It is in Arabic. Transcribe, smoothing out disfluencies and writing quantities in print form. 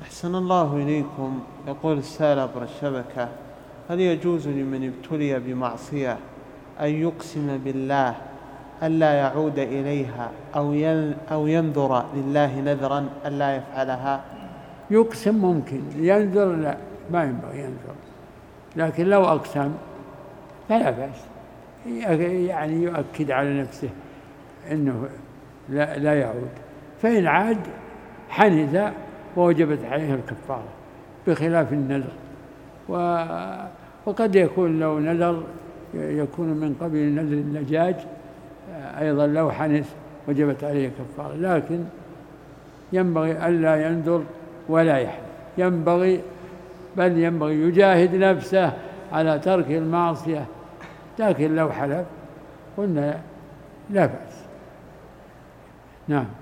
أحسن الله إليكم. يقول السائل عبر الشبكة: هل يجوز لمن ابتلي بمعصية أن يقسم بالله ألا يعود إليها أو ينذر لله نذرا ألا يفعلها؟ يقسم ممكن، ينذر لا، ما ينبغي ينذر، لكن لو أقسم فلا بأس، يعني يؤكد على نفسه أنه لا يعود، فإن عاد حنث ووجبت عليه الكفارة بخلاف النذر. وقد يكون لو نذر يكون من قبيل نذر اللجاج أيضا، لو حنث وجبت عليه كفارة، لكن ينبغي ألا ينذر ولا يحلف، بل ينبغي يجاهد نفسه على ترك المعصية، لكن لو حلف قلنا لا بأس. نعم.